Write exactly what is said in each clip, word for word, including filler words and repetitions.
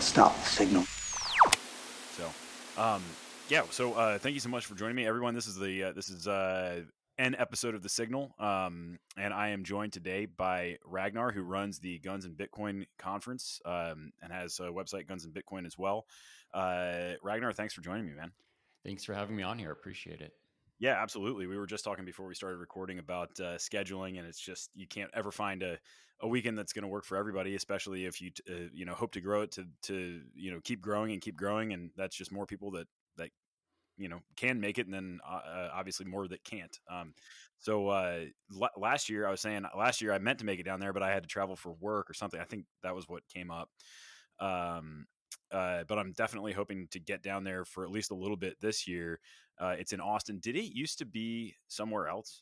stop the signal. So, um, yeah. So, uh, thank you so much for joining me, everyone. This is the uh, this is uh, an episode of The Signal, um, and I am joined today by Ragnar, who runs the Guns and Bitcoin conference um, and has a website, Guns and Bitcoin, as well. Uh, Ragnar, thanks for joining me, man. Thanks for having me on here. Appreciate it. Yeah, absolutely. We were just talking before we started recording about uh, scheduling, and it's just you can't ever find a, a weekend that's going to work for everybody, especially if you t- uh, you know hope to grow it to to you know keep growing and keep growing, and that's just more people that that you know can make it, and then uh, uh, obviously more that can't. Um, so uh, l- last year, I was saying last year I meant to make it down there, but I had to travel for work or something. I think that was what came up. Um, uh, but I'm definitely hoping to get down there for at least a little bit this year. Uh, it's in Austin. Did it used to be somewhere else?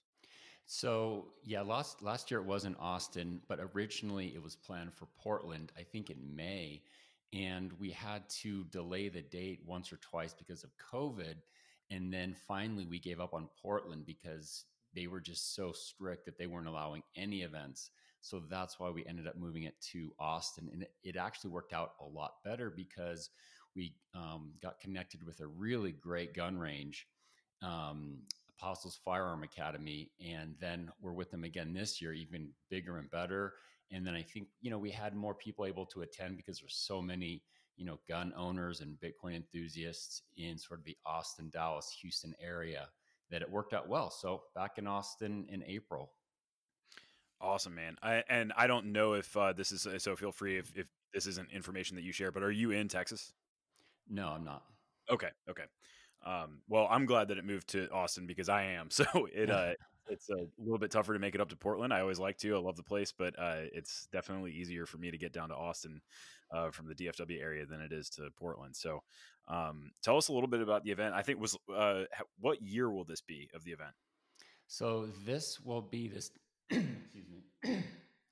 So yeah, last last year it was in Austin, but originally it was planned for Portland, I think in May. And we had to delay the date once or twice because of COVID. And then finally we gave up on Portland because they were just so strict that they weren't allowing any events. So that's why we ended up moving it to Austin. And it, it actually worked out a lot better because we um, got connected with a really great gun range. Um, Apostles Firearm Academy, and then we're with them again this year, even bigger and better. And then I think you know we had more people able to attend because there's so many you know gun owners and Bitcoin enthusiasts in sort of the Austin, Dallas, Houston area that it worked out well. So back in Austin in April. Awesome, man. I, and I don't know if uh, this is so. Feel free if if this isn't information that you share. But are you in Texas? No, I'm not. Okay. Okay. Um, well, I'm glad that it moved to Austin because I am. So it uh, it's a little bit tougher to make it up to Portland. I always like to. I love the place, but uh, it's definitely easier for me to get down to Austin uh, from the D F W area than it is to Portland. So um, tell us a little bit about the event. I think was uh, what year will this be of the event? So this will be this. excuse me.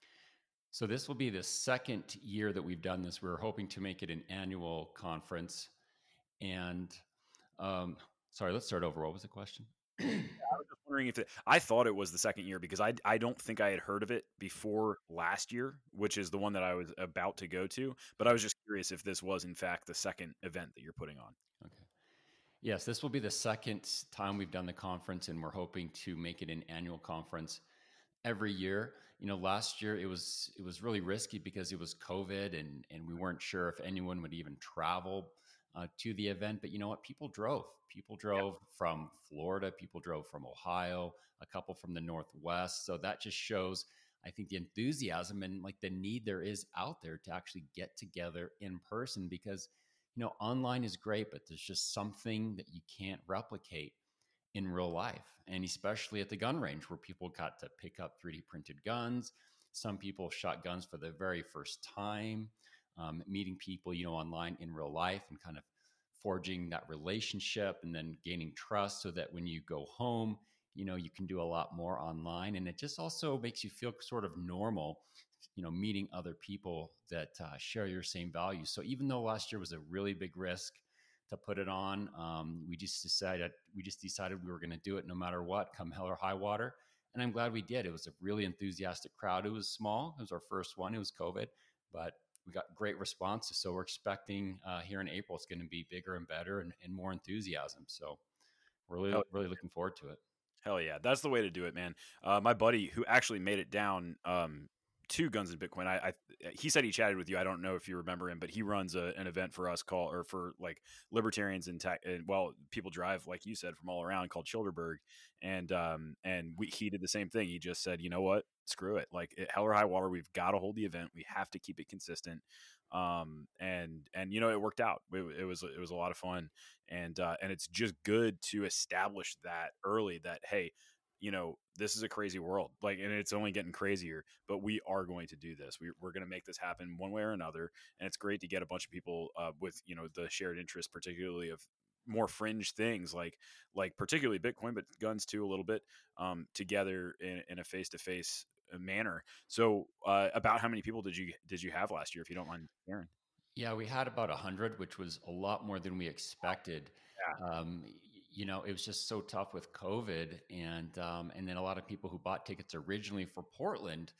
So this will be the second year that we've done this. We're hoping to make it an annual conference. And um, sorry, let's start over. What was the question? I was just wondering if it, I thought it was the second year because I I don't think I had heard of it before last year, which is the one that I was about to go to. But I was just curious if this was in fact the second event that you're putting on. Okay. Yes, this will be the second time we've done the conference, and we're hoping to make it an annual conference every year. You know, last year it was it was really risky because it was COVID, and and we weren't sure if anyone would even travel uh, to the event. But you know what? People drove. People Yeah. drove from Florida. People drove from Ohio. A couple from the Northwest. So that just shows, I think, the enthusiasm and like the need there is out there to actually get together in person because you know online is great, but there's just something that you can't replicate in real life, and especially at the gun range where people got to pick up three D printed guns. Some people shot guns for the very first time, um, meeting people, you know, online in real life and kind of forging that relationship and then gaining trust so that when you go home, you know, you can do a lot more online. And it just also makes you feel sort of normal, you know, meeting other people that uh, share your same values. So even though last year was a really big risk, to put it on. Um, we just decided we just decided we were going to do it no matter what, come hell or high water. And I'm glad we did. It was a really enthusiastic crowd. It was small. It was our first one. It was COVID, but we got great responses. So we're expecting uh, here in April it's going to be bigger and better and, and more enthusiasm. So we're really Hell, really looking forward to it. hell yeah, that's the way to do it, man. Uh, my buddy who actually made it down um, to Guns and Bitcoin, I, I he said he chatted with you. I don't know if you remember him, but he runs a, an event for us called or for like libertarians and tech. And, well, people drive like you said from all around called Childerberg, and um, and we he did the same thing. He just said, you know what, screw it, like it, hell or high water, we've got to hold the event. We have to keep it consistent. Um, and and you know it worked out. It, it was it was a lot of fun, and uh, and it's just good to establish that early that hey, you know, this is a crazy world, like, and it's only getting crazier, but we are going to do this. We, we're going to make this happen one way or another. And it's great to get a bunch of people uh, with, you know, the shared interest, particularly of more fringe things like, like particularly Bitcoin, but guns too, a little bit um, together in, in a face-to-face manner. So uh, about how many people did you, did you have last year, if you don't mind sharing? Yeah, we had about a hundred, which was a lot more than we expected. Yeah. Um, y- you know, it was just so tough with COVID, and um, and then a lot of people who bought tickets originally for Portland,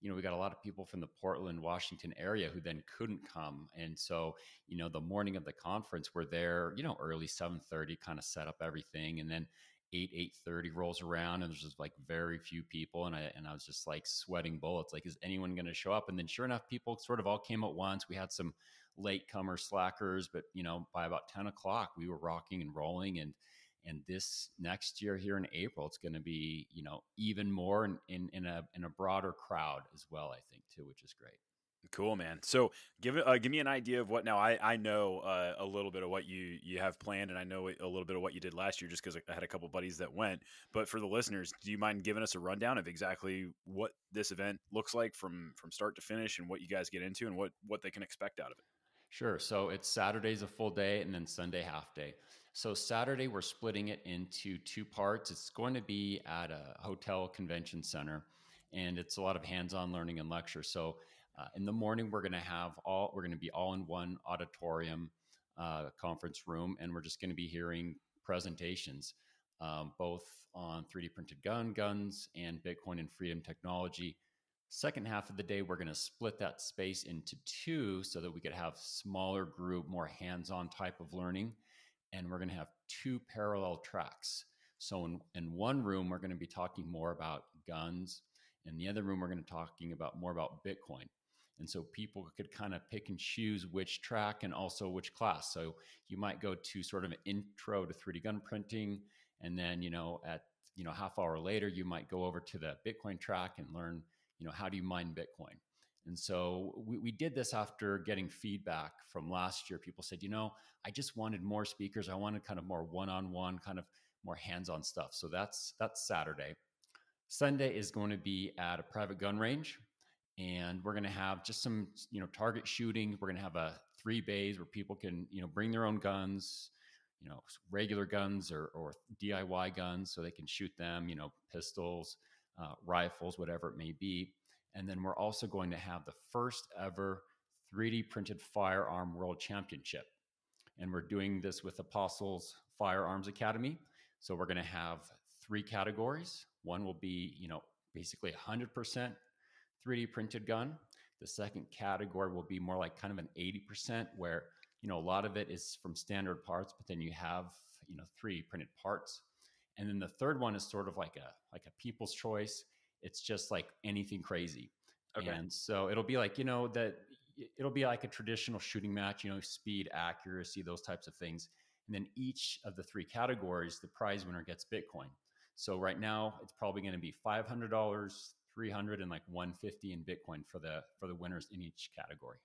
you know, we got a lot of people from the Portland, Washington area who then couldn't come. And so, you know, the morning of the conference, we're there, you know, early seven thirty, kind of set up everything. And then eight, eight thirty rolls around and there's just like very few people. And I, and I was just like sweating bullets. Like, is anyone going to show up? And then sure enough, people sort of all came at once. We had some latecomer slackers, but you know, by about ten o'clock, we were rocking and rolling. And and this next year here in April, it's going to be, you know, even more in, in in a in a broader crowd as well, I think too, which is great. Cool, man. So give it, uh, give me an idea of what now. I I know uh, a little bit of what you you have planned, and I know a little bit of what you did last year, just because I had a couple buddies that went. But for the listeners, do you mind giving us a rundown of exactly what this event looks like from from start to finish, and what you guys get into, and what what they can expect out of it? Sure. So it's Saturday's a full day and then Sunday half day. So Saturday we're splitting it into two parts. It's going to be at a hotel convention center, and it's a lot of hands-on learning and lecture. So uh, in the morning we're going to have all we're going to be all in one auditorium uh, conference room, and we're just going to be hearing presentations, um, both on three D printed gun guns and Bitcoin and freedom technology. Second half of the day, we're going to split that space into two so that we could have smaller group, more hands-on type of learning. And we're going to have two parallel tracks. So in, in one room, we're going to be talking more about guns. In the other room, we're going to be talking about more about Bitcoin. And so people could kind of pick and choose which track and also which class. So you might go to sort of an intro to three D gun printing. And then, you know, at, you know, half hour later, you might go over to the Bitcoin track and learn, you know, how do you mine Bitcoin? And so we, we did this after getting feedback from last year. People said, you know, I just wanted more speakers. I wanted kind of more one-on-one, kind of more hands-on stuff. So that's that's Saturday. Sunday is going to be at a private gun range, and we're going to have just some, you know, target shooting. We're going to have a three bays where people can, you know, bring their own guns, you know, regular guns or, or D I Y guns, so they can shoot them, you know, pistols, uh, rifles, whatever it may be. And then we're also going to have the first ever three D printed firearm world championship. And we're doing this with Apostles Firearms Academy. So we're going to have three categories. One will be, you know, basically one hundred percent three D printed gun. The second category will be more like kind of an eighty percent, where, you know, a lot of it is from standard parts, but then you have, you know, three D printed parts. And then the third one is sort of like a like a people's choice. It's just like anything crazy. Okay. And so it'll be like, you know, that it'll be like a traditional shooting match, you know, speed, accuracy, those types of things. And then each of the three categories, the prize winner gets Bitcoin. So right now it's probably going to be five hundred dollars, three hundred, and like one hundred fifty in Bitcoin for the for the winners in each category.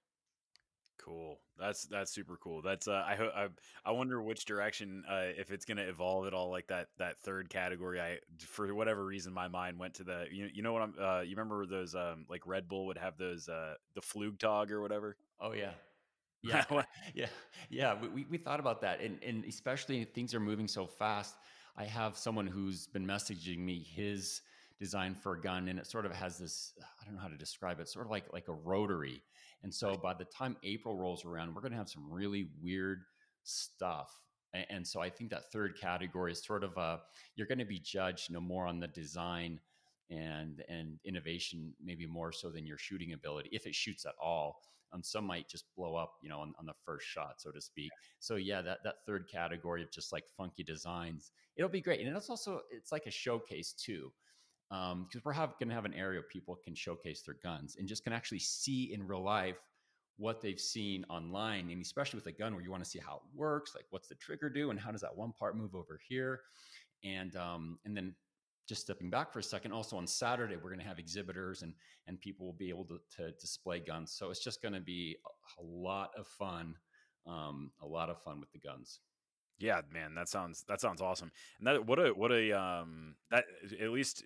Cool. That's that's super cool. That's uh, I ho- I I wonder which direction, uh, if it's gonna evolve at all. Like that that third category. I For whatever reason my mind went to the, you you know what I'm uh you remember those, um like Red Bull would have those, uh the Flugtag or whatever. Oh yeah. Yeah, yeah, yeah. We, we, we thought about that, and and especially things are moving so fast. I have someone who's been messaging me his design for a gun, and it sort of has this. I don't know how to describe it. Sort of like like a rotary. And so by the time April rolls around, we're going to have some really weird stuff. And, and so I think that third category is sort of a you're going to be judged, you know, more on the design and and innovation, maybe more so than your shooting ability, if it shoots at all. Um, some might just blow up, you know, on, on the first shot, so to speak. So yeah, that that third category of just like funky designs, it'll be great, and it's also it's like a showcase too, because um, we're have, going to have an area where people can showcase their guns and just can actually see in real life what they've seen online, and especially with a gun where you want to see how it works, like what's the trigger do, and how does that one part move over here, and um, and then just stepping back for a second, also on Saturday, we're going to have exhibitors and and people will be able to, to display guns. So it's just going to be a, a lot of fun, um, a lot of fun with the guns. Yeah, man, that sounds that sounds awesome. And that what a what a um that at least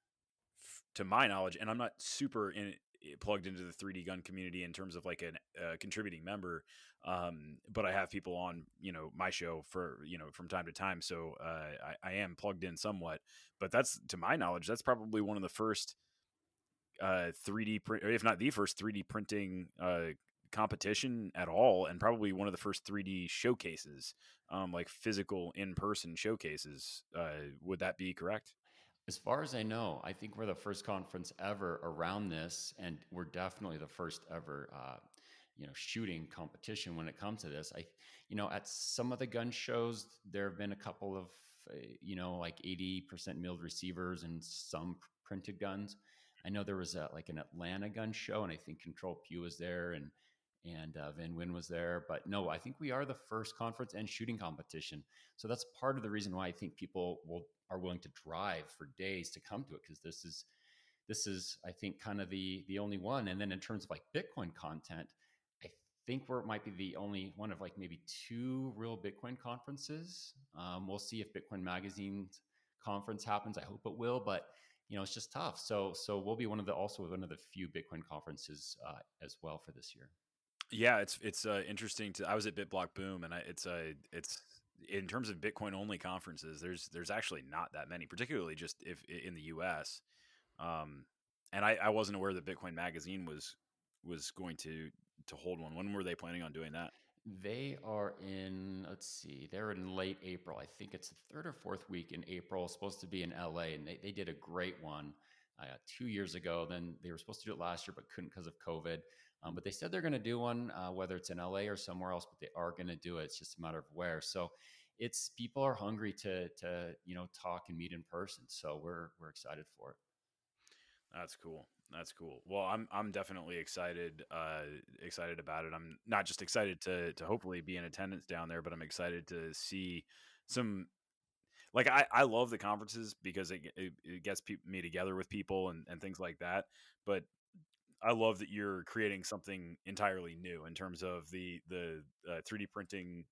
to my knowledge, and I'm not super in plugged into the three D gun community in terms of like a uh, contributing member, um, but I have people on, you know, my show for, you know, from time to time, so uh, I, I am plugged in somewhat. But that's, to my knowledge, that's probably one of the first uh, three D print, or if not the first three D printing uh, competition at all, and probably one of the first three D showcases, um, like physical in person showcases. Uh, would that be correct? As far as I know, I think we're the first conference ever around this, and we're definitely the first ever, uh, you know, shooting competition when it comes to this. I, you know, at some of the gun shows, there have been a couple of, uh, you know, like eighty percent milled receivers and some printed guns. I know there was a, like an Atlanta gun show, and I think Control Pew was there, and and uh, Van Wyn was there. But no, I think we are the first conference and shooting competition. So that's part of the reason why I think people will are willing to drive for days to come to it, because this is this is I think kind of the the only one. And then in terms of like Bitcoin content, I think we're might be the only one of like maybe two real Bitcoin conferences. Um, we'll see if Bitcoin Magazine's conference happens. I hope it will, but you know it's just tough. So so we'll be one of the also one of the few Bitcoin conferences uh, as well for this year. Yeah, it's it's uh, interesting to. I was at BitBlock Boom, and I, it's a it's in terms of Bitcoin only conferences. There's there's actually not that many, particularly just if in the U S. Um, and I, I wasn't aware that Bitcoin Magazine was was going to to hold one. When were they planning on doing that? They are in, let's see, they're in late April. I think it's the third or fourth week in April. It's supposed to be in L A, and they, they did a great one uh, two years ago. Then they were supposed to do it last year, but couldn't because of COVID. Um, but they said they're going to do one, uh, whether it's in L A or somewhere else, but they are going to do it. It's just a matter of where. So it's people are hungry to to you know talk and meet in person. So we're we're excited for it. That's cool. That's cool. Well, I'm I'm definitely excited uh excited about it. I'm not just excited to to hopefully be in attendance down there, but I'm excited to see some like I I love the conferences because it it, it gets pe- me together with people and and things like that. But I love that you're creating something entirely new in terms of the the uh, three D printing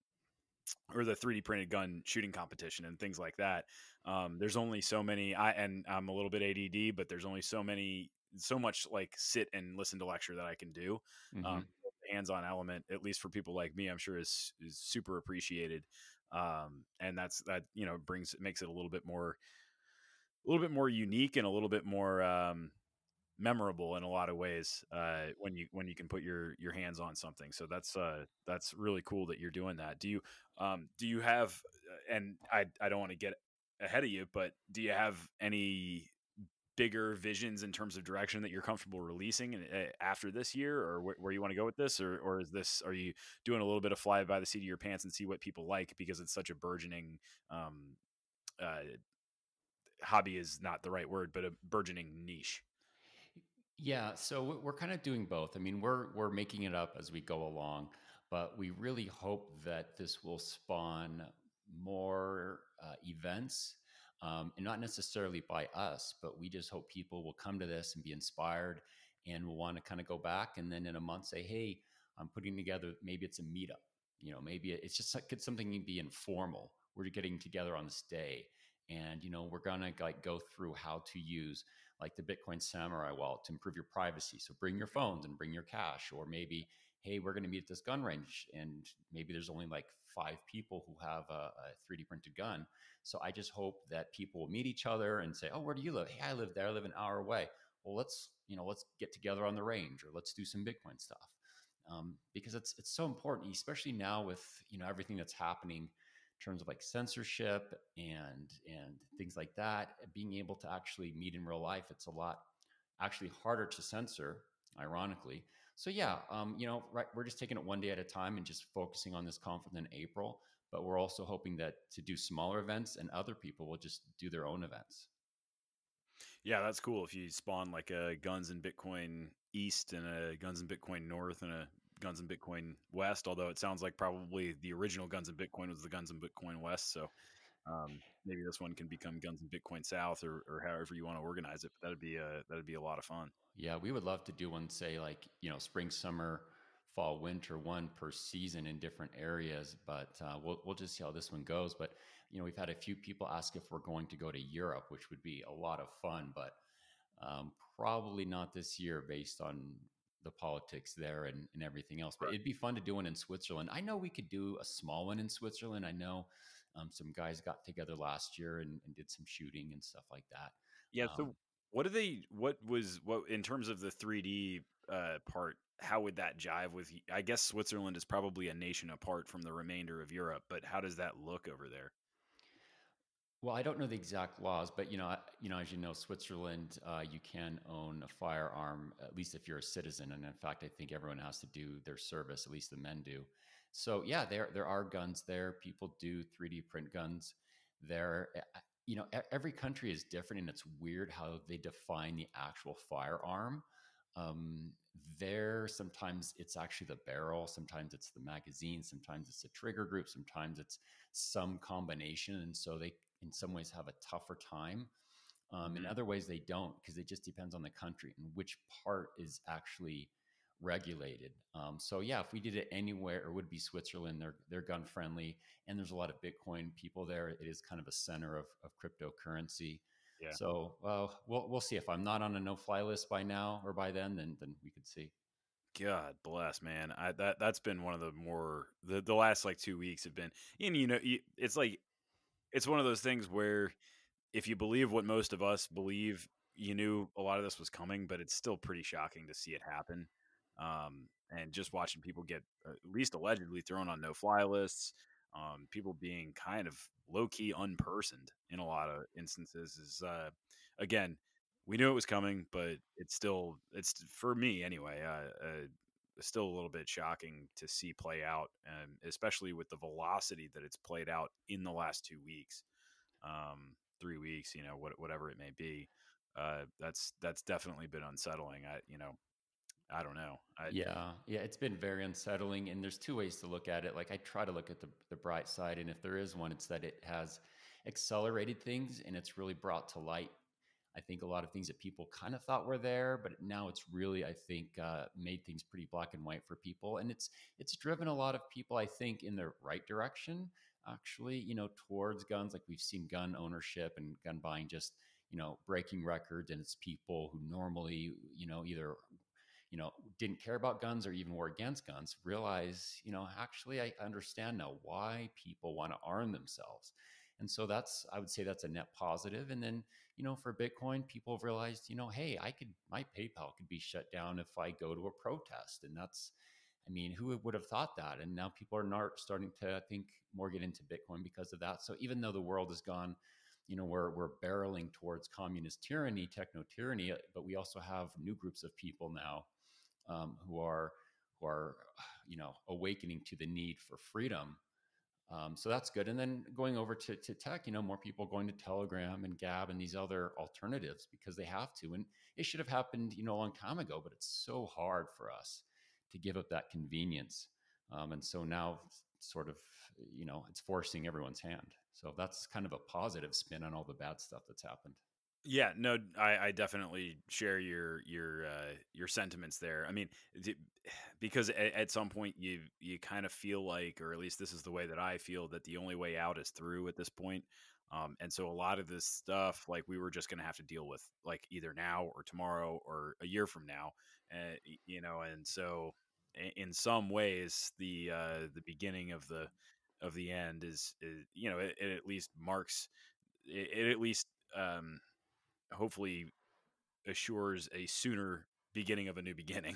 or the three D printed gun shooting competition and things like that. Um, there's only so many. I and I'm a little bit A D D, but there's only so many, so much like sit and listen to lecture that I can do. Um, Hmm. the hands-on element, at least for people like me, I'm sure is is super appreciated. Um, and that's that you know brings makes it a little bit more a little bit more unique and a little bit more um, memorable in a lot of ways uh, when you when you can put your your hands on something. So that's uh, that's really cool that you're doing that. Do you um, do you have uh, and I I don't want to get ahead of you, but do you have any bigger visions in terms of direction that you're comfortable releasing and, uh, after this year, or wh- where you want to go with this, or or is this are you doing a little bit of fly by the seat of your pants and see what people like because it's such a burgeoning um, uh, hobby is not the right word, but a burgeoning niche. Yeah, so we- we're kind of doing both. I mean, we're we're making it up as we go along, but we really hope that this will spawn more uh, events, um, and not necessarily by us, but we just hope people will come to this and be inspired and will want to kind of go back, and then in a month say, "Hey, I'm putting together. Maybe it's a meetup. You know, maybe it's just like it's something to be informal. We're getting together on this day, and you know, we're gonna like go through how to use." Like the Bitcoin Samurai wallet to improve your privacy. So bring your phones and bring your cash, or maybe, hey, we're going to meet at this gun range, and maybe there's only like five people who have a, a three D printed gun. So I just hope that people will meet each other and say, oh, where do you live? Hey, I live there. I live an hour away. Well, let's you know let's get together on the range, or let's do some Bitcoin stuff. Um, because it's it's so important, especially now with you know everything that's happening in terms of like censorship and and things like that. Being able to actually meet in real life, it's a lot actually harder to censor, ironically. So yeah, um, you know, right, we're just taking it one day at a time and just focusing on this conference in April. But we're also hoping that to do smaller events, and other people will just do their own events. Yeah, that's cool. If you spawn like a Guns and Bitcoin East and a Guns and Bitcoin North and a Guns and Bitcoin West, although it sounds like probably the original Guns and Bitcoin was the Guns and Bitcoin West. So um, maybe this one can become Guns and Bitcoin South, or, or however you want to organize it. But that'd be a that'd be a lot of fun. Yeah, we would love to do one, say like, you know, spring, summer, fall, winter, one per season in different areas. But uh, we'll we'll just see how this one goes. But you know, we've had a few people ask if we're going to go to Europe, which would be a lot of fun, but um, probably not this year based on the politics there and, and everything else. But Right. it'd be fun to do one in Switzerland. I know we could do a small one in Switzerland. I know um, some guys got together last year and, and did some shooting and stuff like that. Yeah. Um, So what do they? What was what in terms of the three D uh, part? How would that jive with? I guess Switzerland is probably a nation apart from the remainder of Europe, but how does that look over there? Well, I don't know the exact laws, but you know, I- you know, as you know, Switzerland, uh, you can own a firearm at least if you're a citizen, and in fact, I think everyone has to do their service. At least the men do. So yeah, there there are guns there. People do three D print guns there. Uh, You know, e- every country is different, and it's weird how they define the actual firearm. Um, there, sometimes it's actually the barrel, sometimes it's the magazine, sometimes it's the trigger group, sometimes it's some combination, and so they in some ways have a tougher time. Um, in Hmm. other ways, they don't because it just depends on the country and which part is actually regulated. Um, so yeah, if we did it anywhere, it would be Switzerland. They're they're gun friendly, and there's a lot of Bitcoin people there. It is kind of a center of, of cryptocurrency. Yeah. So well, we'll we'll see. If I'm not on a no fly list by now or by then, then then we could see. God bless, man. I that that's been one of the more the the last like two weeks have been, and you know, you, it's like it's one of those things where if you believe what most of us believe, you knew a lot of this was coming, but it's still pretty shocking to see it happen. Um, and just watching people get uh, at least allegedly thrown on no fly lists, um, people being kind of low key unpersoned in a lot of instances is, uh, again, we knew it was coming, but it's still, it's for me anyway, uh, uh, still a little bit shocking to see play out, and especially with the velocity that it's played out in the last two weeks um, three weeks, you know, what, whatever it may be. Uh, that's that's definitely been unsettling. I, you know, I don't know. I Yeah, yeah, it's been very unsettling. And there's two ways to look at it. Like I try to look at the the bright side, and if there is one, it's that it has accelerated things and it's really brought to light. I think a lot of things that people kind of thought were there, but now it's really, I think, uh, made things pretty black and white for people, and it's it's driven a lot of people, I think, in the right direction. Actually, you know, towards guns. Like we've seen gun ownership and gun buying just you know breaking records, and it's people who normally you know either you know, didn't care about guns or even were against guns realize, you know, actually, I understand now why people want to arm themselves. And so that's, I would say that's a net positive. And then, you know, for Bitcoin, people have realized, you know, hey, I could, my PayPal could be shut down if I go to a protest. And that's, I mean, who would have thought that? And now people are not starting to, I think, more get into Bitcoin because of that. So even though the world has gone, you know, we're, we're barreling towards communist tyranny, techno tyranny, but we also have new groups of people now um, who are who are you know awakening to the need for freedom. Um, so that's good. And then going over to, to tech, you know, more people going to Telegram and Gab and these other alternatives because they have to. And it should have happened, you know, a long time ago, but it's so hard for us to give up that convenience. Um, and so now, sort of, you know, it's forcing everyone's hand. So that's kind of a positive spin on all the bad stuff that's happened. yeah, no, I, I definitely share your your uh, your sentiments there. I mean, d- because at, at some point you you kind of feel like, or at least this is the way that I feel, that the only way out is through at this point. Um, and so a lot of this stuff, like we were just going to have to deal with, like either now or tomorrow or a year from now, uh, y- you know. And so, i- in some ways, the uh, the beginning of the of the end is, is you know, it, it at least marks it, it at least um, hopefully assures a sooner beginning of a new beginning.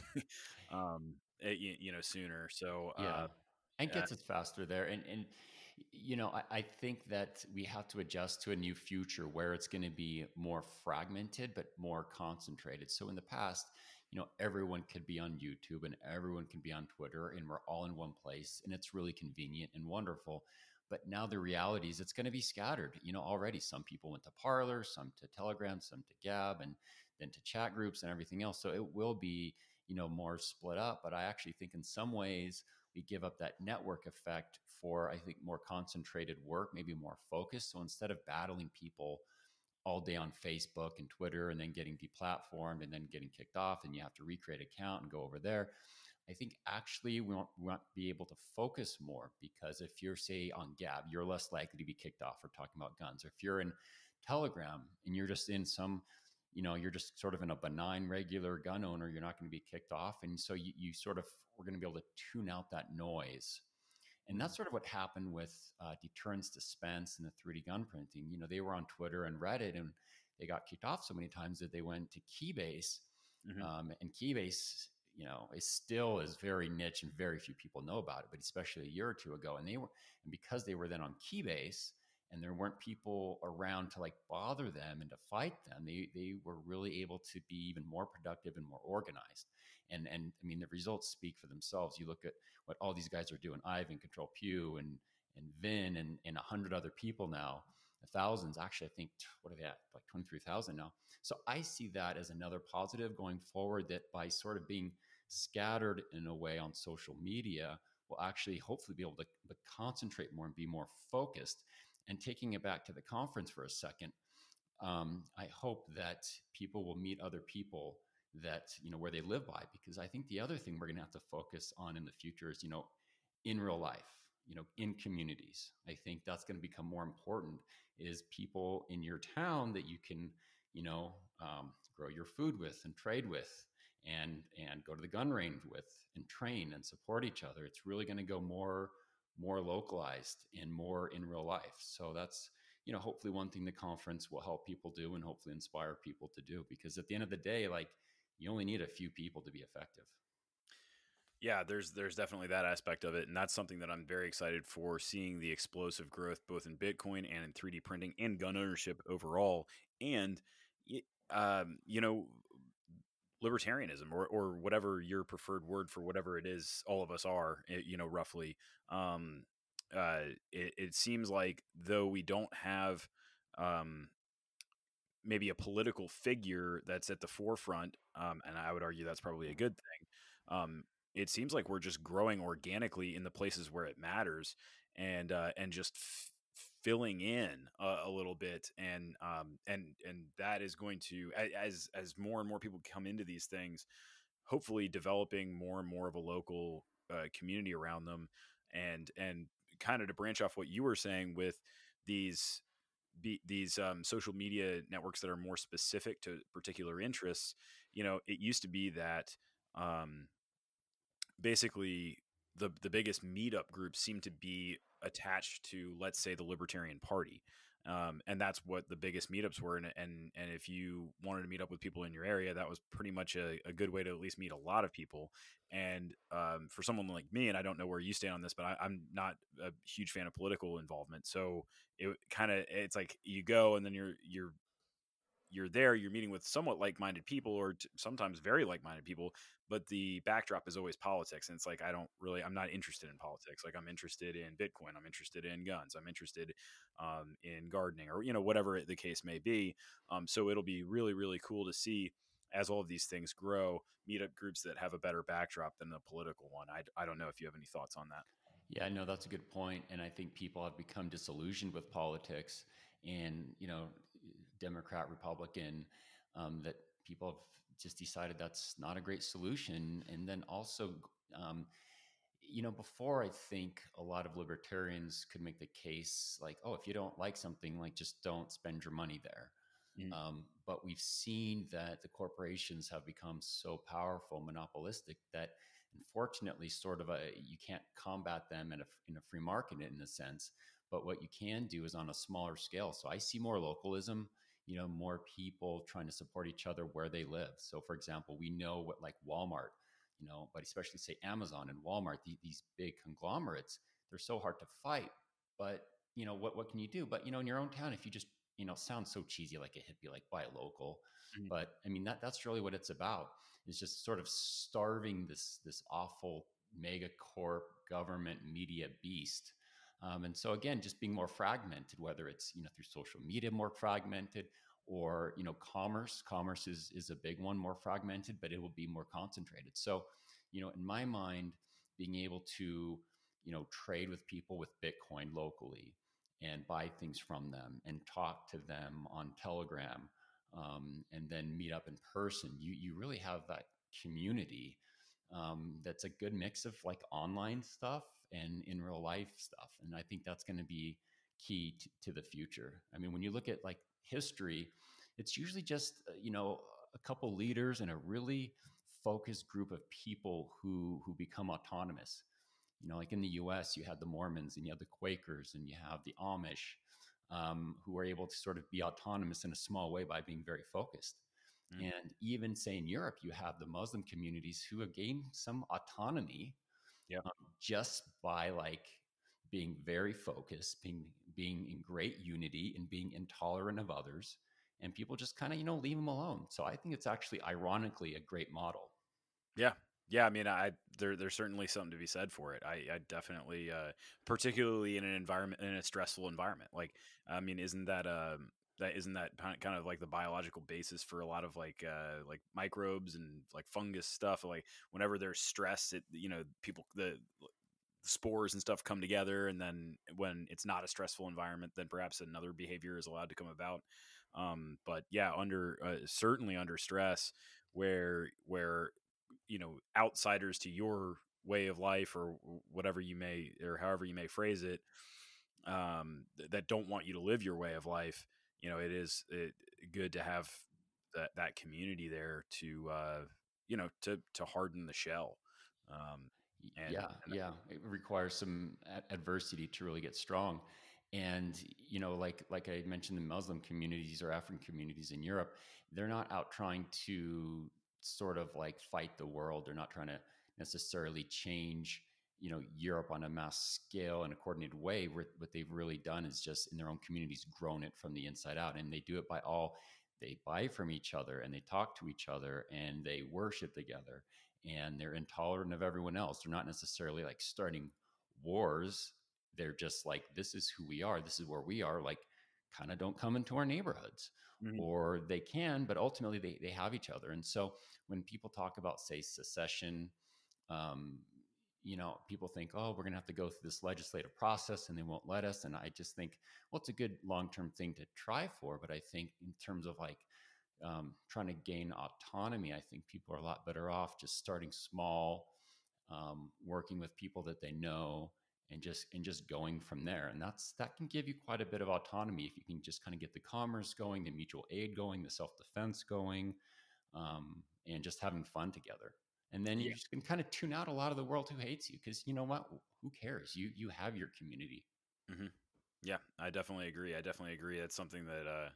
um, eh, you, you know, sooner. So, Yeah, uh, and uh, gets us faster there. And and you know, I, I think that we have to adjust to a new future where it's going to be more fragmented but more concentrated. So in the past, you know, everyone could be on YouTube and everyone can be on Twitter, and we're all in one place, and it's really convenient and wonderful. But now the reality is it's going to be scattered. You know, already some people went to Parler, some to Telegram, some to Gab, and then to chat groups and everything else. So it will be, you know, more split up. But I actually think in some ways we give up that network effect for, I think, more concentrated work, maybe more focused. So instead of battling people all day on Facebook and Twitter and then getting deplatformed and then getting kicked off and you have to recreate an account and go over there, I think actually we won't, we won't be able to focus more because if you're, say, on Gab, you're less likely to be kicked off for talking about guns. Or if you're in Telegram and you're just in some, you know, you're just sort of in a benign, regular gun owner, you're not going to be kicked off. And so you, you sort of, we're going to be able to tune out that noise. And mm, that's sort of what happened with uh, Deterrence Dispense and the three D gun printing. You know, they were on Twitter and Reddit and they got kicked off so many times that they went to Keybase. mhm. Um, and Keybase, you know, is still is very niche and very few people know about it, but especially a year or two ago. And they were, and because they were then on Keybase and there weren't people around to like bother them and to fight them. They they were really able to be even more productive and more organized. And and I mean the results speak for themselves. You look at what all these guys are doing, Ivan, Control Pew, and and Vin, and and a hundred other people now, thousands actually. I think what are they at, like twenty-three thousand now. So I see that as another positive going forward, that by sort of being scattered in a way on social media, will actually hopefully be able to, to concentrate more and be more focused. And taking it back to the conference for a second, um, I hope that people will meet other people that, you know, where they live by, because I think the other thing we're going to have to focus on in the future is, you know, in real life, you know, in communities. I think that's going to become more important, is people in your town that you can, you know, um, grow your food with and trade with, and and go to the gun range with and train and support each other. It's really going to go more more localized and more in real life. So that's, you know, hopefully one thing the conference will help people do, and hopefully inspire people to do, because at the end of the day, like, you only need a few people to be effective. Yeah, there's there's definitely that aspect of it, and that's something that I'm very excited for, seeing the explosive growth both in Bitcoin and in three D printing and gun ownership overall, and y- um, you know, libertarianism, or or whatever your preferred word for whatever it is. All of us are, eh, you know, roughly. Um, uh, it, it seems like though we don't have um, maybe a political figure that's at the forefront, um, and I would argue that's probably a good thing. Um, it seems like we're just growing organically in the places where it matters, and uh, and just f- filling in a, a little bit, and um, and and that is going to, a- as as more and more people come into these things, hopefully developing more and more of a local uh, community around them, and and kind of to branch off what you were saying with these be, these um, social media networks that are more specific to particular interests. You know, it used to be that um, basically the the biggest meetup groups seem to be attached to, let's say, the Libertarian Party. Um, and that's what the biggest meetups were. And, and and if you wanted to meet up with people in your area, that was pretty much a, a good way to at least meet a lot of people. And um, for someone like me, and I don't know where you stand on this, but I, I'm not a huge fan of political involvement. So it kind of, it's like you go and then you're you're you're there, you're meeting with somewhat like-minded people, or t- sometimes very like-minded people, but the backdrop is always politics. And it's like, I don't really, I'm not interested in politics. Like, I'm interested in Bitcoin, I'm interested in guns, I'm interested um, in gardening, or, you know, whatever the case may be. Um, so it'll be really, really cool to see, as all of these things grow, meetup groups that have a better backdrop than the political one. I, I don't know if you have any thoughts on that. Yeah, no, that's a good point. And I think people have become disillusioned with politics, and, you know, Democrat, Republican, um, that people have just decided that's not a great solution. And then also, um, you know, before, I think a lot of libertarians could make the case like, oh, if you don't like something, like, just don't spend your money there. Mhm. Um, but we've seen that the corporations have become so powerful, monopolistic, that unfortunately, sort of a, you can't combat them in a, in a free market in a sense. But what you can do is on a smaller scale. So I see more localism, you know, more people trying to support each other where they live. So, for example, we know what, like Walmart, you know, but especially say Amazon and Walmart, the, these big conglomerates, they're so hard to fight. But, you know, what what can you do? But, you know, in your own town, if you just, you know, sounds so cheesy like a hippie, like buy local. Mhm. But I mean, that that's really what it's about, is just sort of starving this this awful mega corp government media beast. Um, and so again, just being more fragmented, whether it's, you know, through social media, more fragmented, or, you know, commerce. Commerce is is a big one, more fragmented, but it will be more concentrated. So, you know, in my mind, being able to, you know, trade with people with Bitcoin locally and buy things from them and talk to them on Telegram, um, and then meet up in person, you you really have that community, um, that's a good mix of like online stuff and in real life stuff. And I think that's going to be key to, to the future. I mean, when you look at like history, it's usually just, uh, you know, a couple leaders and a really focused group of people who who become autonomous. You know, like in the U S, you had the Mormons and you have the Quakers and you have the Amish, um, who are able to sort of be autonomous in a small way by being very focused. Mhm. And even say in Europe, you have the Muslim communities who have gained some autonomy, Yeah. um, just by like being very focused, being being in great unity and being intolerant of others, and people just kind of, you know, leave them alone. So I think it's actually ironically a great model. Yeah. Yeah, I mean, I there there's certainly something to be said for it. I, I definitely, uh, particularly in an environment in a stressful environment. Like, I mean, isn't that um that isn't that kind kind of like the biological basis for a lot of like uh like microbes and like fungus stuff? Like, whenever there's stress, it you know people the spores and stuff come together, and then when it's not a stressful environment, then perhaps another behavior is allowed to come about. Um, but yeah, under uh, certainly under stress, where where you know outsiders to your way of life or whatever you may or however you may phrase it, um, th- that don't want you to live your way of life, you know, it is it, good to have that that community there to uh, you know to to harden the shell. Um, and, Yeah, and yeah. It requires some a- adversity to really get strong. And you know, like like I mentioned, the Muslim communities or African communities in Europe, they're not out trying to sort of like fight the world. They're not trying to necessarily change, you know, Europe on a mass scale and a coordinated way. Where what they've really done is just in their own communities grown it from the inside out, and they do it by all. They buy from each other and they talk to each other and they worship together and they're intolerant of everyone else. They're not necessarily like starting wars. They're just like, this is who we are. This is where we are. Like, kind of don't come into our neighborhoods. Mhm. Or they can, but ultimately they, they have each other. And so when people talk about, say, secession, um, you know, people think, oh, we're going to have to go through this legislative process and they won't let us. And I just think, well, it's a good long term thing to try for. But I think in terms of like um, trying to gain autonomy, I think people are a lot better off just starting small, um, working with people that they know, and just and just going from there. And that's that can give you quite a bit of autonomy if you can just kind of get the commerce going, the mutual aid going, the self defense going, um, and just having fun together. And then you Yeah. just can kind of tune out a lot of the world who hates you because you know what? Who cares? You you have your community. Hmm. Yeah, I definitely agree. I definitely agree. That's something that uh,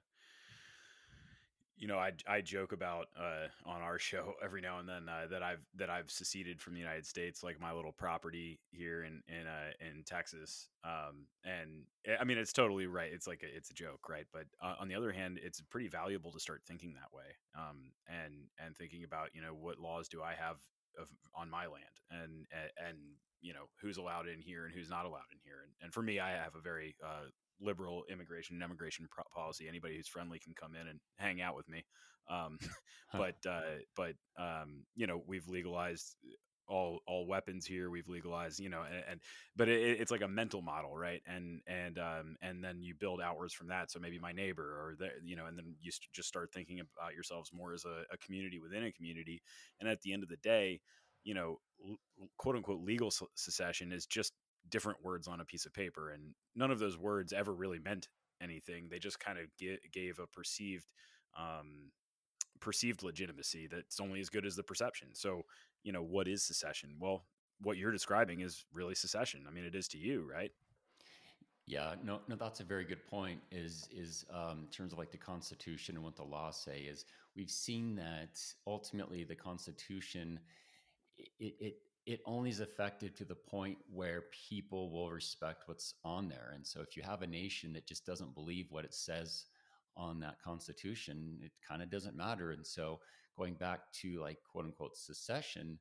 you know, I I joke about uh, on our show every now and then uh, that I've that I've seceded from the United States, like my little property here in in uh, in Texas. Um, and eh, I mean, it's totally right. It's like a, it's a joke, right? But uh, on the other hand, it's pretty valuable to start thinking that way, um, and and thinking about you know what laws do I have of, on my land, and and you know who's allowed in here and who's not allowed in here. And, and for me, I have a very uh, liberal immigration and immigration pro- policy. Anybody who's friendly can come in and hang out with me. Um, but uh, but um, you know, we've legalized all all weapons here. We've legalized, you know, and, and but it, it's like a mental model, right? And and um, and then you build outwards from that. So maybe my neighbor, or the, you know, and then you st- just start thinking about yourselves more as a, a community within a community. And at the end of the day, you know, l- quote unquote legal se- secession is just different words on a piece of paper, and none of those words ever really meant anything. They just kind of g- gave a perceived um, perceived legitimacy that's only as good as the perception. So, you know, what is secession? Well, what you're describing is really secession. I mean, it is to you, right? Yeah, no, no, that's a very good point. Is is um, in terms of like the Constitution and what the laws say is we've seen that ultimately the Constitution it it it only is effective to the point where people will respect what's on there. And so if you have a nation that just doesn't believe what it says on that Constitution, it kind of doesn't matter. And so going back to like quote unquote secession,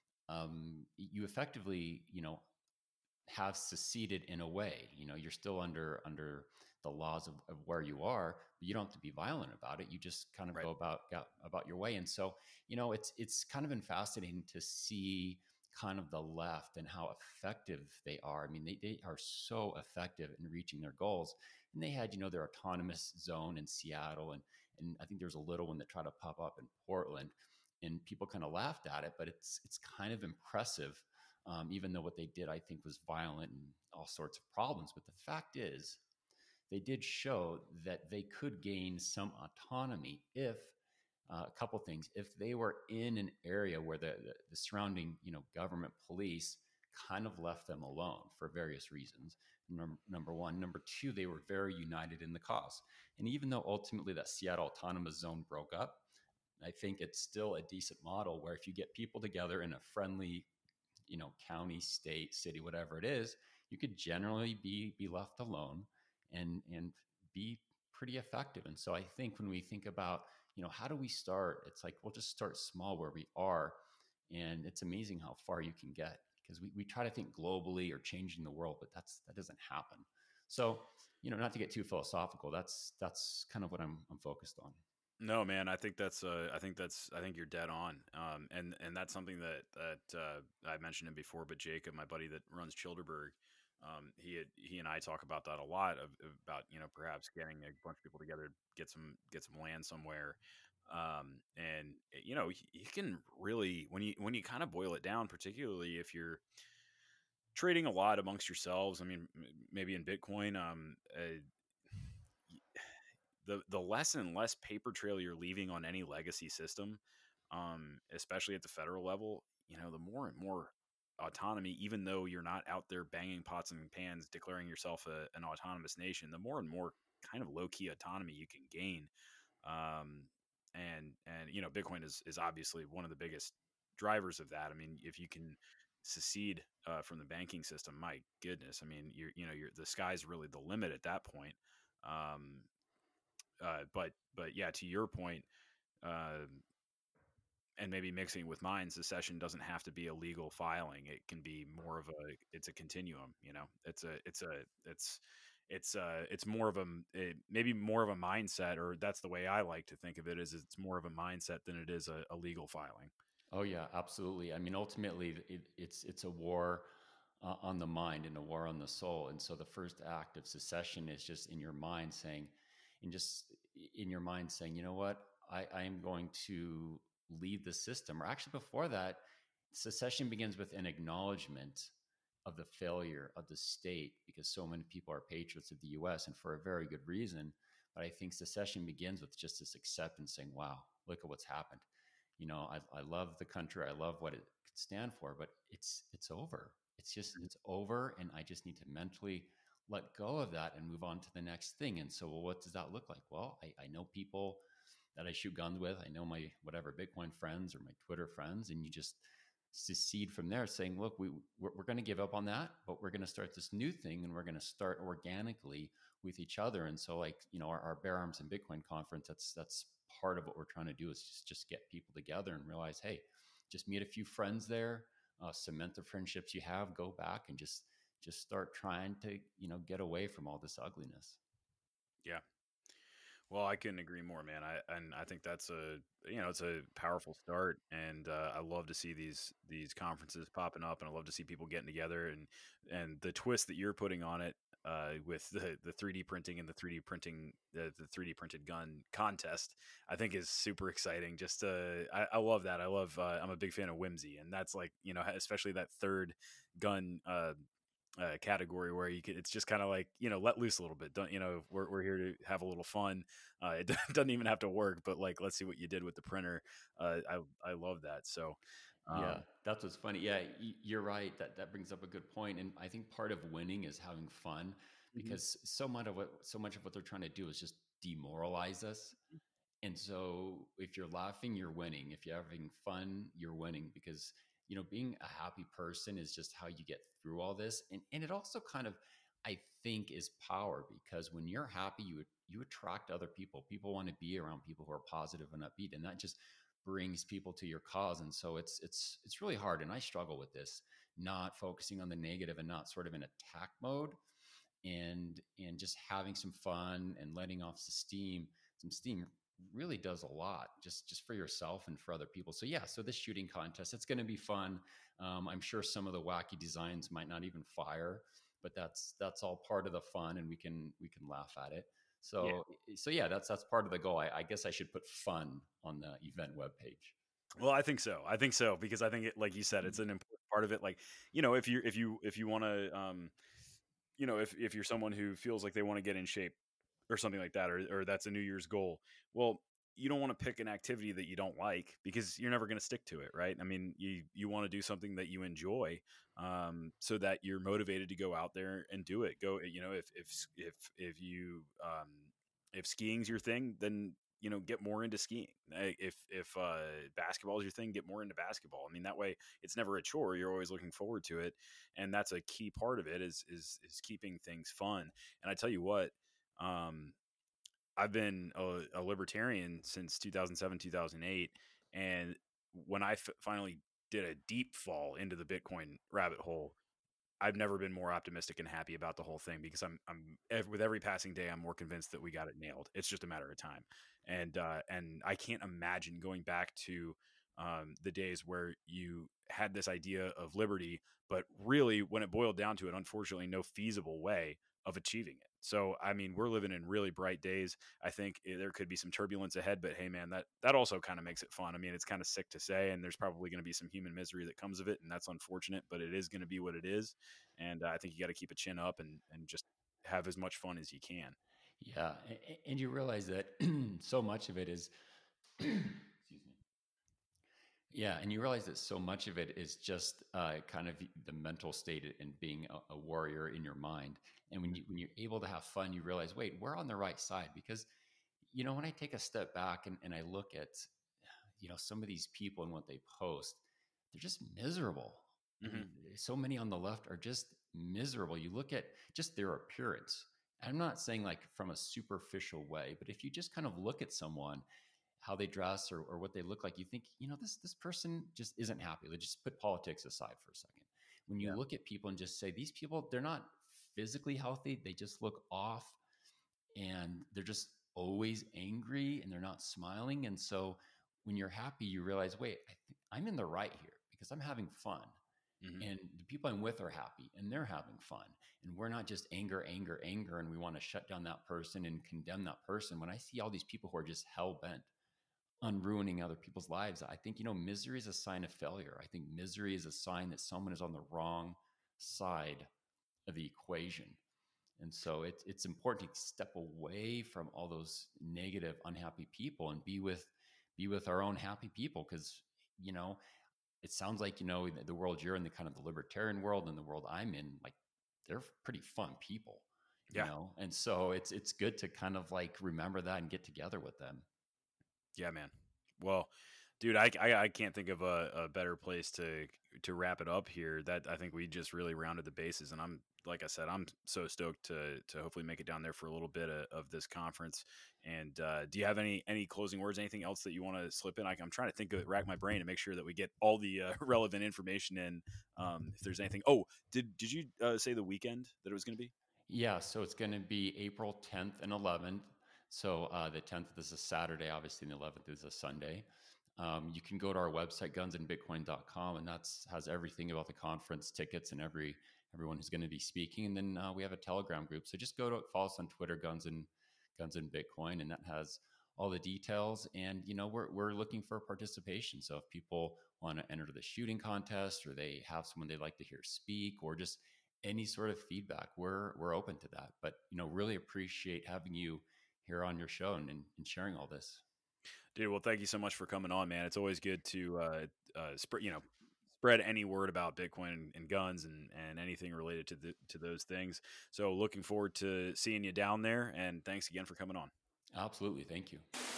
um, you effectively you know have seceded in a way. You know, you're still under under the laws of, of where you are, but you don't have to be violent about it. You just kind of Right. go about go, about your way. And so, you know, it's it's kind of been fascinating to see kind of the left and how effective they are. I mean, they, they are so effective in reaching their goals. And they had, you know, their autonomous zone in Seattle, and and I think there's a little one that tried to pop up in Portland, and people kind of laughed at it, but it's it's kind of impressive, um, even though what they did, I think, was violent and all sorts of problems. But the fact is, they did show that they could gain some autonomy if uh, a couple things. If they were in an area where the, the, the surrounding, you know, government police kind of left them alone for various reasons. Number, number one. Number two, they were very united in the cause. And even though ultimately that Seattle Autonomous Zone broke up, I think it's still a decent model where if you get people together in a friendly, you know, county, state, city, whatever it is, you could generally be be left alone and and be pretty effective. And so I think when we think about, you know, how do we start? It's like, we'll just start small where we are. And it's amazing how far you can get, because we, we try to think globally or changing the world, but that's that doesn't happen. So, you know, not to get too philosophical, that's that's kind of what I'm I'm focused on. No, man, I think that's uh, I think that's I think you're dead on. Um, and and that's something that that uh, I mentioned him before, but Jacob, my buddy that runs Childerberg, um, he had, he and I talk about that a lot of, about, you know, perhaps getting a bunch of people together, get some get some land somewhere. Um, and you know, you, you can really, when you when you kind of boil it down, particularly if you're trading a lot amongst yourselves. I mean, m- maybe in Bitcoin, um, uh, the the less and less paper trail you're leaving on any legacy system, um, especially at the federal level, you know, the more and more autonomy, even though you're not out there banging pots and pans, declaring yourself a, an autonomous nation, the more and more kind of low key autonomy you can gain. Um, and and you know, Bitcoin is is obviously one of the biggest drivers of that. I mean, if you can secede uh, from the banking system, my goodness, I mean, you're you know, you're the sky's really the limit at that point. Um, uh, but but yeah, to your point, uh, and maybe mixing with mine, secession doesn't have to be a legal filing. It can be more of a, it's a continuum. You know, it's a it's a it's it's uh it's more of a it, maybe more of a mindset, or that's the way I like to think of it. Is it's more of a mindset than it is a, a legal filing. Oh yeah, absolutely. I mean, ultimately, it, it's it's a war uh, on the mind and a war on the soul. And so the first act of secession is just in your mind saying, in just in your mind saying, you know what, I, I am going to leave the system. Or actually, before that, secession begins with an acknowledgement of the failure of the state, because so many people are patriots of the U S, and for a very good reason. But I think secession begins with just this acceptance, saying, wow, look at what's happened. You know, I, I love the country, I love what it could stand for, but it's it's over. It's just it's over, and I just need to mentally let go of that and move on to the next thing. And so, well, what does that look like? Well, I, I know people that I shoot guns with. I know my whatever Bitcoin friends or my Twitter friends, and you just secede from there, saying, look, we we're, we're going to give up on that, but we're going to start this new thing, and we're going to start organically with each other. And so, like, you know, our, our Bear Arms and Bitcoin conference, that's that's part of what we're trying to do, is just just get people together and realize, hey, just meet a few friends there, uh, cement the friendships you have, go back and just just start trying to, you know, get away from all this ugliness. Yeah. Well, I couldn't agree more, man. I and I think that's a, you know, it's a powerful start, and uh, I love to see these these conferences popping up, and I love to see people getting together, and and the twist that you're putting on it, uh, with the the three D printing and the three D printing the, the three D printed gun contest, I think is super exciting. Just uh, I, I love that. I love uh, I'm a big fan of whimsy, and that's like, you know, especially that third gun. Uh, uh, category where you could, it's just kind of like, you know, let loose a little bit. Don't, you know, we're, we're here to have a little fun. Uh, it doesn't even have to work, but like, let's see what you did with the printer. Uh, I, I love that. So, Yeah, um, that's what's funny. Yeah, y- you're right. That that brings up a good point. And I think part of winning is having fun, mhm. because so much of what so much of what they're trying to do is just demoralize us. And so if you're laughing, you're winning. If you're having fun, you're winning, because, you know, being a happy person is just how you get through all this. And and it also kind of, I think, is power, because when you're happy, you you attract other people. People want to be around people who are positive and upbeat, and that just brings people to your cause. And so it's it's it's really hard, and I struggle with this, not focusing on the negative and not sort of in attack mode, and and just having some fun and letting off some steam some steam really does a lot, just just for yourself and for other people. So yeah, so this shooting contest, it's going to be fun. um, I'm sure some of the wacky designs might not even fire, but that's that's all part of the fun, and we can we can laugh at it. Yeah. So so yeah, that's that's part of the goal. I, I guess I should put fun on the event webpage. Well, I think so. I think so because I think it, like you said, it's an important part of it. Like, you know, if you if you if you want to, um, you know, if if you're someone who feels like they want to get in shape or something like that, or or that's a New Year's goal, well, you don't want to pick an activity that you don't like because you're never going to stick to it, right? I mean, you you want to do something that you enjoy, um, so that you're motivated to go out there and do it. Go, you know, if if if if you um, if skiing's your thing, then you know, get more into skiing. Eh, If if uh, basketball is your thing, get more into basketball. I mean, that way it's never a chore. You're always looking forward to it, and that's a key part of it is is is keeping things fun. And I tell you what, um, I've been a, a libertarian since two thousand seven, two thousand eight, and when I f- finally did a deep fall into the Bitcoin rabbit hole, I've never been more optimistic and happy about the whole thing because I'm I'm ev- with every passing day I'm more convinced that we got it nailed. It's just a matter of time, and uh, and I can't imagine going back to um, the days where you had this idea of liberty, but really when it boiled down to it, unfortunately, no feasible way of achieving it. So I mean, we're living in really bright days. I think eh, there could be some turbulence ahead, but hey, man, that that also kind of makes it fun. I mean, it's kind of sick to say, and there's probably going to be some human misery that comes of it, and that's unfortunate, but it is going to be what it is. And uh, I think you got to keep a chin up and and just have as much fun as you can. Yeah, a- a- and you realize that so much of it is, excuse me. Yeah, and you realize that so much of it is just uh, kind of the mental state and being a, a warrior in your mind. And when you when you're able to have fun, you realize, wait, we're on the right side. Because you know, when I take a step back and, and I look at you know some of these people and what they post, they're just miserable. I Hmm. mean, so many on the left are just miserable. You look at just their appearance. I'm not saying like from a superficial way, but if you just kind of look at someone, how they dress or, or what they look like, you think, you know, this this person just isn't happy. Let's just put politics aside for a second. When you Yeah. look at people and just say these people, they're not physically healthy, they just look off and they're just always angry and they're not smiling. And so when you're happy, you realize, wait, I think I'm in the right here because I'm having fun. Hmm. And the people I'm with are happy and they're having fun. And we're not just anger, anger, anger, and we want to shut down that person and condemn that person. When I see all these people who are just hell bent on ruining other people's lives, I think, you know, misery is a sign of failure. I think misery is a sign that someone is on the wrong side of the equation. And so it's it's important to step away from all those negative, unhappy people and be with be with our own happy people. Because you know, it sounds like you know the, the world you're in, the kind of the libertarian world, and the world I'm in, like they're pretty fun people, you Yeah. know. And so it's it's good to kind of like remember that and get together with them. Yeah, man. Well, dude, I, I, I can't think of a, a better place to to wrap it up here. That I think we just really rounded the bases, and I'm like I said, I'm so stoked to to hopefully make it down there for a little bit of, of this conference. And uh, do you have any any closing words? Anything else that you want to slip in? I, I'm trying to think of rack my brain to make sure that we get all the uh, relevant information in. Um, if there's anything, oh, did did you uh, say the weekend that it was going to be? Yeah, so it's going to be April tenth and eleventh. So uh, the tenth is a Saturday, obviously, and the eleventh is a Sunday. Um, you can go to our website, guns and bitcoin dot com, and that's has everything about the conference, tickets, and every everyone who's going to be speaking. And then uh, we have a Telegram group. So just go to follow us on Twitter, Guns and Guns and Bitcoin, and that has all the details. And you know, we're we're looking for participation. So if people want to enter the shooting contest, or they have someone they'd like to hear speak, or just any sort of feedback, we're we're open to that. But you know, really appreciate having you here on your show and, and, and sharing all this. Dude, well, thank you so much for coming on, man. It's always good to uh, uh, spread, you know, spread any word about Bitcoin and, and guns and, and anything related to the, to those things. So, looking forward to seeing you down there. And thanks again for coming on. Absolutely, thank you.